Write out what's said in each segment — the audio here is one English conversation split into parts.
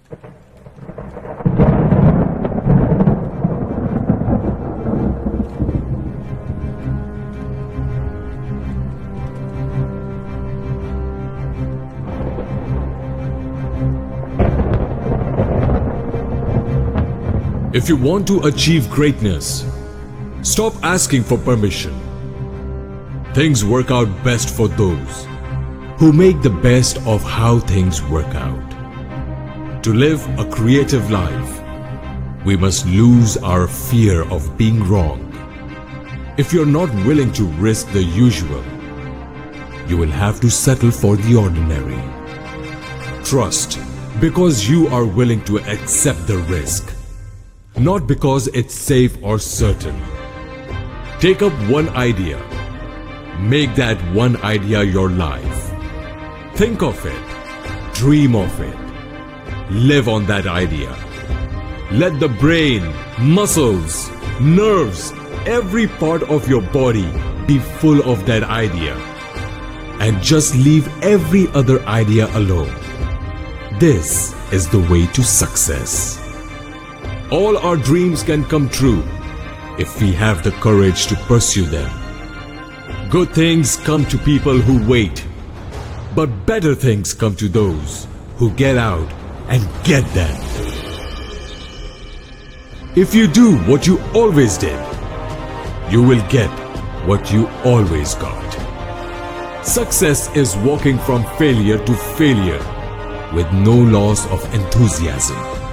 If you want to achieve greatness, stop asking for permission. Things work out best for those who make the best of how things work out. To live a creative life, we must lose our fear of being wrong. If you're not willing to risk the usual, you will have to settle for the ordinary. Trust because you are willing to accept the risk, not because it's safe or certain. Take up one idea. Make that one idea your life. Think of it. Dream of it. Live on that idea. Let the brain, muscles, nerves, every part of your body be full of that idea. And just leave every other idea alone. This is the way to success. All our dreams can come true if we have the courage to pursue them. Good things come to people who wait, but better things come to those who get out and get them. If you do what you always did, you will get what you always got. Success is walking from failure to failure with no loss of enthusiasm.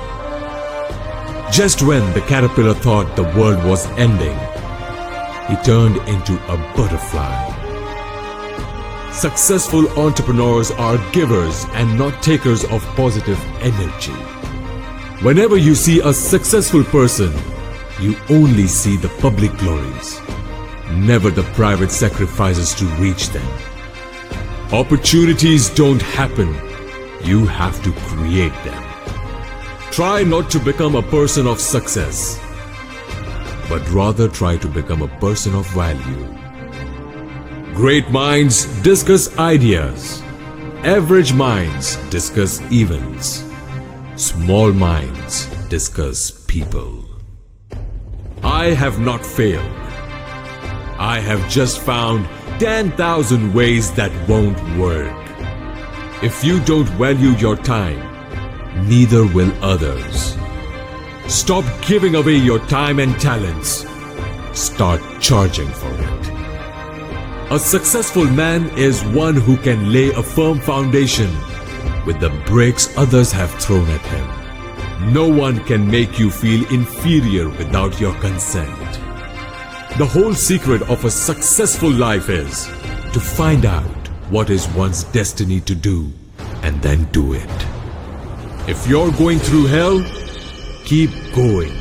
Just when the caterpillar thought the world was ending, he turned into a butterfly. Successful entrepreneurs are givers and not takers of positive energy. Whenever you see a successful person, you only see the public glories, never the private sacrifices to reach them. Opportunities don't happen, you have to create them. Try not to become a person of success, but rather try to become a person of value. Great minds discuss ideas. Average minds discuss events. Small minds discuss people. I have not failed. I have just found 10,000 ways that won't work. If you don't value your time, neither will others. Stop giving away your time and talents. Start charging for it. A successful man is one who can lay a firm foundation with the bricks others have thrown at him. No one can make you feel inferior without your consent. The whole secret of a successful life is to find out what is one's destiny to do and then do it. If you're going through hell, keep going.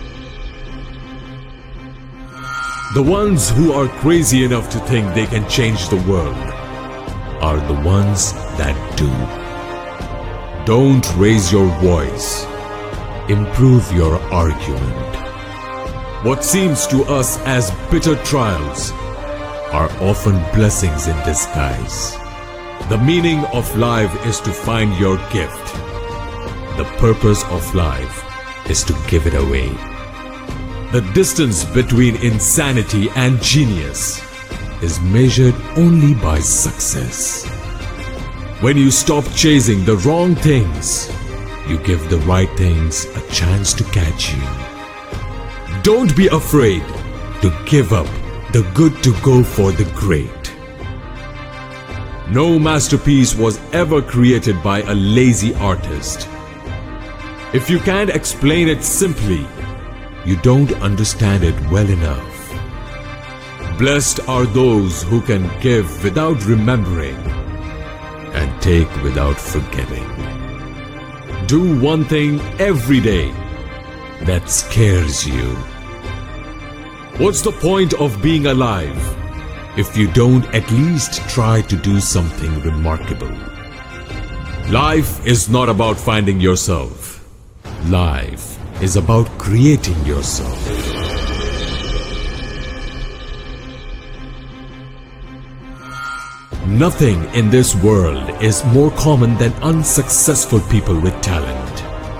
The ones who are crazy enough to think they can change the world are the ones that do. Don't raise your voice. Improve your argument. What seems to us as bitter trials are often blessings in disguise. The meaning of life is to find your gift. The purpose of life is to give it away. The distance between insanity and genius is measured only by success. When you stop chasing the wrong things, you give the right things a chance to catch you. Don't be afraid to give up the good to go for the great. No masterpiece was ever created by a lazy artist. If you can't explain it simply, you don't understand it well enough. Blessed are those who can give without remembering and take without forgetting. Do one thing every day that scares you. What's the point of being alive if you don't at least try to do something remarkable? Life is not about finding yourself. Life is about creating yourself. Nothing in this world is more common than unsuccessful people with talent.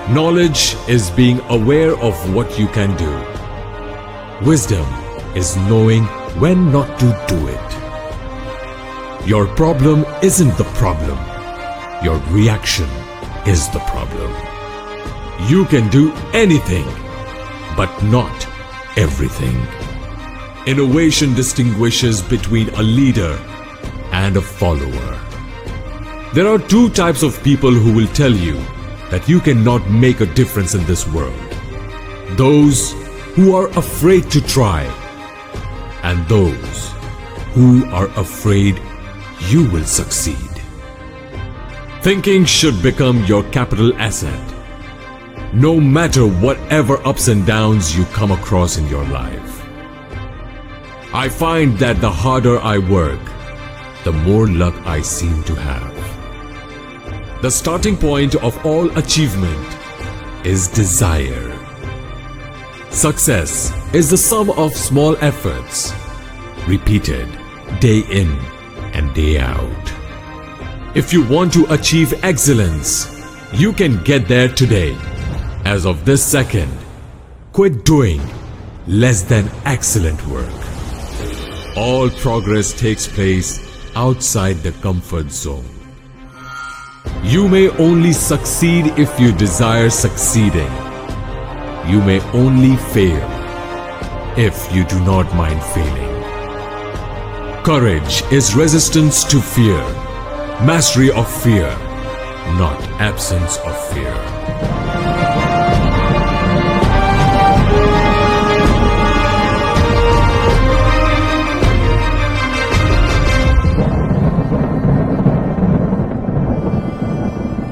Knowledge is being aware of what you can do. Wisdom is knowing when not to do it. Your problem isn't the problem. Your reaction is the problem. You can do anything, but not everything. Innovation distinguishes between a leader and a follower. There are two types of people who will tell you that you cannot make a difference in this world. Those who are afraid to try, and those who are afraid you will succeed. Thinking should become your capital asset, no matter whatever ups and downs you come across in your life. I find that the harder I work, the more luck I seem to have. The starting point of all achievement is desire. Success is the sum of small efforts, repeated day in and day out. If you want to achieve excellence, you can get there today. As of this second, quit doing less than excellent work. All progress takes place outside the comfort zone. You may only succeed if you desire succeeding. You may only fail if you do not mind failing. Courage is resistance to fear, mastery of fear, not absence of fear.